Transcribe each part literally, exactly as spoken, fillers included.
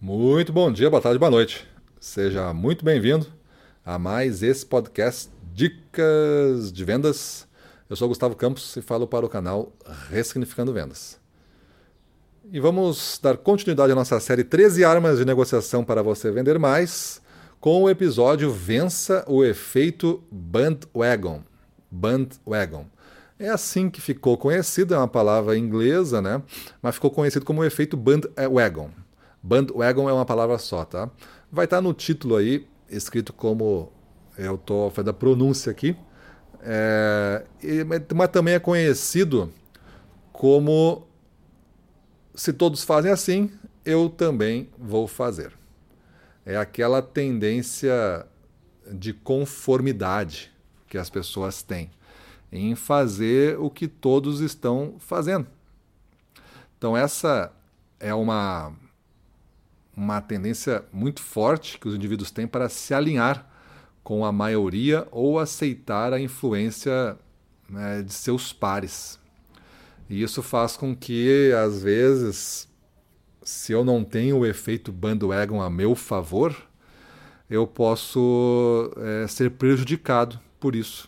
Muito bom dia, boa tarde, boa noite. Seja muito bem-vindo a mais esse podcast Dicas de Vendas. Eu sou Gustavo Campos e falo para o canal Ressignificando Vendas. E vamos dar continuidade à nossa série treze Armas de Negociação para você vender mais, com o episódio Vença o Efeito Bandwagon. Bandwagon. É assim que ficou conhecido, é uma palavra inglesa, né? Mas ficou conhecido como o efeito bandwagon. Bandwagon é uma palavra só, tá? Vai estar no título aí, escrito como eu estou fazendo a pronúncia aqui, é, mas também é conhecido como se todos fazem assim, eu também vou fazer. É aquela tendência de conformidade que as pessoas têm em fazer o que todos estão fazendo. Então essa é uma, uma tendência muito forte que os indivíduos têm para se alinhar com a maioria ou aceitar a influência, né, de seus pares. E isso faz com que, às vezes, se eu não tenho o efeito bandwagon a meu favor, eu posso é, ser prejudicado por isso.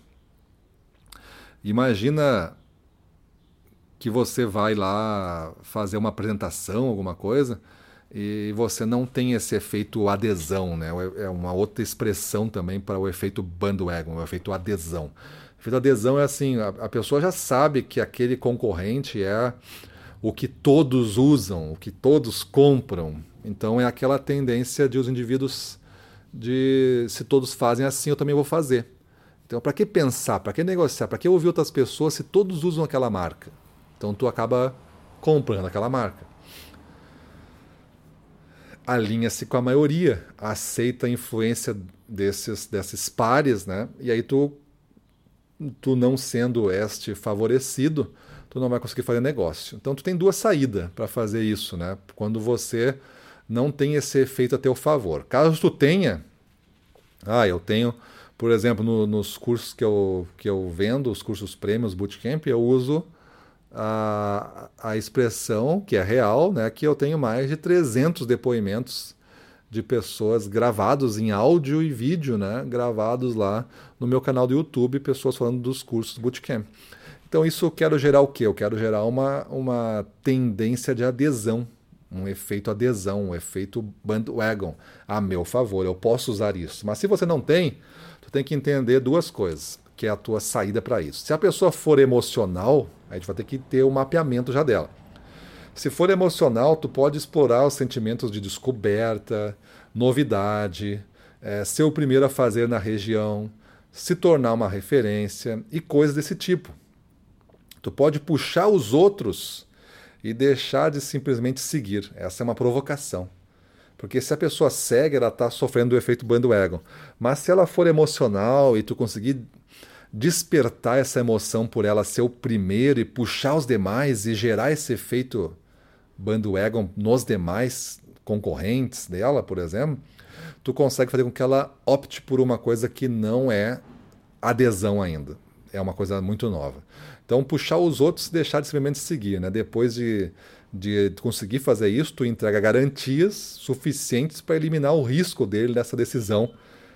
Imagina que você vai lá fazer uma apresentação, alguma coisa, e você não tem esse efeito adesão, né? É uma outra expressão também para o efeito bandwagon, o efeito adesão. O efeito adesão é assim, a, a pessoa já sabe que aquele concorrente é o que todos usam, o que todos compram. Então é aquela tendência de os indivíduos de se todos fazem assim, eu também vou fazer. Então, para que pensar, para que negociar, para que ouvir outras pessoas se todos usam aquela marca? Então, tu acaba comprando aquela marca. Alinha-se com a maioria, aceita a influência desses, desses pares, né? E aí tu, tu não sendo este favorecido, tu não vai conseguir fazer negócio. Então, tu tem duas saídas para fazer isso, né? Quando você não tem esse efeito a teu favor. Caso tu tenha, ah, eu tenho... Por exemplo, no, nos cursos que eu, que eu vendo, os cursos prêmios, bootcamp, eu uso a, a expressão, que é real, né, que eu tenho mais de trezentos depoimentos de pessoas gravados em áudio e vídeo, né, gravados lá no meu canal do YouTube, pessoas falando dos cursos bootcamp. Então isso eu quero gerar o quê? Eu quero gerar uma, uma tendência de adesão, um efeito adesão, um efeito bandwagon a meu favor. Eu posso usar isso. Mas se você não tem, tu tem que entender duas coisas, que é a tua saída para isso. Se a pessoa for emocional, a gente vai ter que ter o um mapeamento já dela. Se for emocional, tu pode explorar os sentimentos de descoberta, novidade, é, ser o primeiro a fazer na região, se tornar uma referência e coisas desse tipo. Tu pode puxar os outros e deixar de simplesmente seguir. Essa é uma provocação. Porque se a pessoa segue, ela está sofrendo o efeito bandwagon. Mas se ela for emocional e tu conseguir despertar essa emoção por ela ser o primeiro e puxar os demais e gerar esse efeito bandwagon nos demais concorrentes dela, por exemplo, tu consegue fazer com que ela opte por uma coisa que não é adesão ainda. É uma coisa muito nova. Então, puxar os outros e deixar de simplesmente seguir, né? Depois de, de conseguir fazer isso, tu entrega garantias suficientes para eliminar o risco dele dessa decisão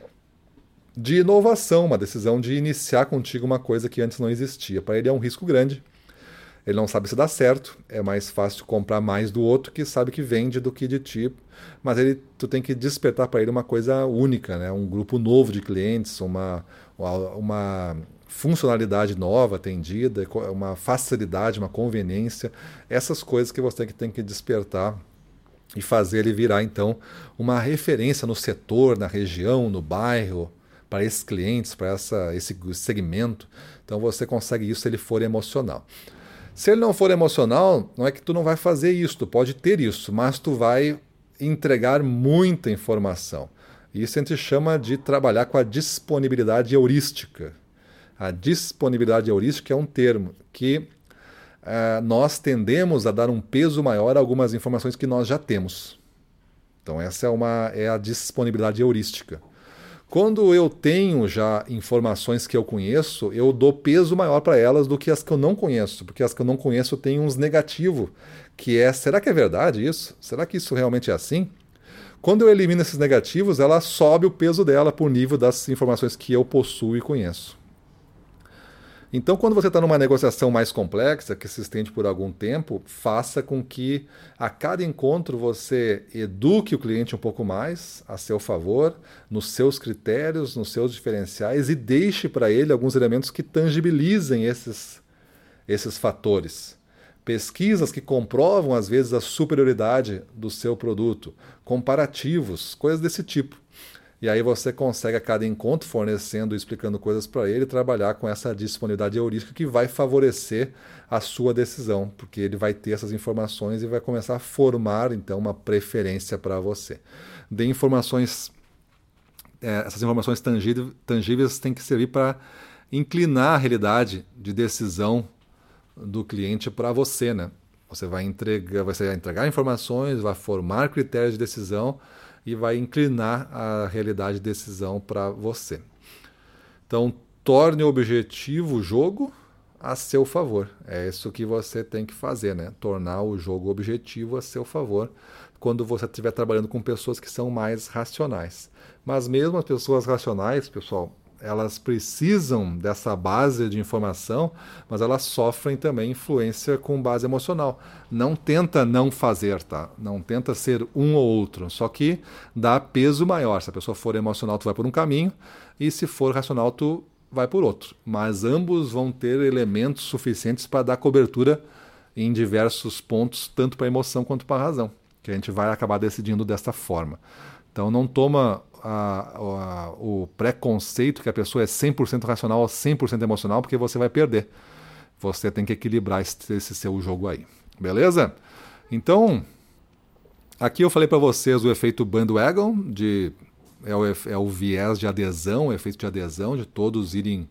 de inovação, uma decisão de iniciar contigo uma coisa que antes não existia. Para ele é um risco grande, ele não sabe se dá certo, é mais fácil comprar mais do outro que sabe que vende do que de ti, mas ele, tu tem que despertar para ele uma coisa única, né? Um grupo novo de clientes, uma... uma funcionalidade nova atendida, uma facilidade, uma conveniência, essas coisas que você tem que despertar e fazer ele virar, então, uma referência no setor, na região, no bairro, para esses clientes, para essa, esse segmento. Então você consegue isso se ele for emocional. Se ele não for emocional, não é que tu não vai fazer isso, tu pode ter isso, mas tu vai entregar muita informação. Isso a gente chama de trabalhar com a disponibilidade heurística. A disponibilidade heurística é um termo que uh, nós tendemos a dar um peso maior a algumas informações que nós já temos. Então essa é, uma, é a disponibilidade heurística. Quando eu tenho já informações que eu conheço, eu dou peso maior para elas do que as que eu não conheço, porque as que eu não conheço têm uns negativos, que é, será que é verdade isso? Será que isso realmente é assim? Quando eu elimino esses negativos, ela sobe o peso dela para o nível das informações que eu possuo e conheço. Então, quando você está numa negociação mais complexa, que se estende por algum tempo, faça com que a cada encontro você eduque o cliente um pouco mais a seu favor, nos seus critérios, nos seus diferenciais e deixe para ele alguns elementos que tangibilizem esses, esses fatores. Pesquisas que comprovam, às vezes, a superioridade do seu produto, comparativos, coisas desse tipo. E aí você consegue a cada encontro, fornecendo e explicando coisas para ele, trabalhar com essa disponibilidade heurística que vai favorecer a sua decisão, porque ele vai ter essas informações e vai começar a formar, então, uma preferência para você. Dê informações, é, essas informações tangíveis, tangíveis têm que servir para inclinar a realidade de decisão do cliente para você, né? Você vai entregar, você vai entregar informações, vai formar critérios de decisão e vai inclinar a realidade de decisão para você. Então, torne o objetivo o jogo a seu favor. É isso que você tem que fazer, né? Tornar o jogo objetivo a seu favor quando você estiver trabalhando com pessoas que são mais racionais. Mas mesmo as pessoas racionais, pessoal, elas precisam dessa base de informação, mas elas sofrem também influência com base emocional. Não tenta não fazer, tá? Não tenta ser um ou outro, só que dá peso maior. Se a pessoa for emocional, tu vai por um caminho, e se for racional, tu vai por outro. Mas ambos vão ter elementos suficientes para dar cobertura em diversos pontos, tanto para a emoção quanto para a razão, que a gente vai acabar decidindo desta forma. Então não toma A, a, o preconceito que a pessoa é cem por cento racional ou cem por cento emocional, porque você vai perder. Você tem que equilibrar esse, esse seu jogo aí. Beleza? Então, aqui eu falei para vocês o efeito bandwagon, de, é, o, é o viés de adesão, o efeito de adesão, de todos irem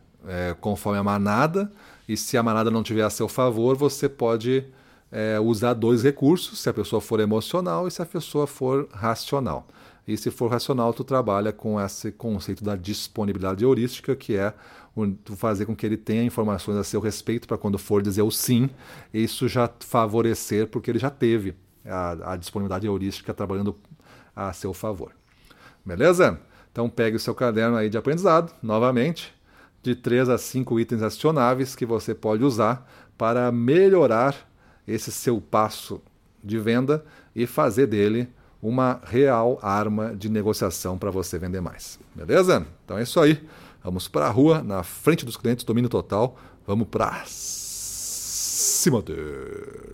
é, conforme a manada, e se a manada não tiver a seu favor, você pode é, usar dois recursos, se a pessoa for emocional e se a pessoa for racional. E se for racional, tu trabalha com esse conceito da disponibilidade heurística, que é fazer com que ele tenha informações a seu respeito para quando for dizer o sim, isso já favorecer, porque ele já teve a, a disponibilidade heurística trabalhando a seu favor. Beleza? Então pegue o seu caderno aí de aprendizado, novamente, de três a cinco itens acionáveis que você pode usar para melhorar esse seu passo de venda e fazer dele uma real arma de negociação para você vender mais. Beleza? Então é isso aí. Vamos para a rua, na frente dos clientes, domínio total. Vamos para cima deles.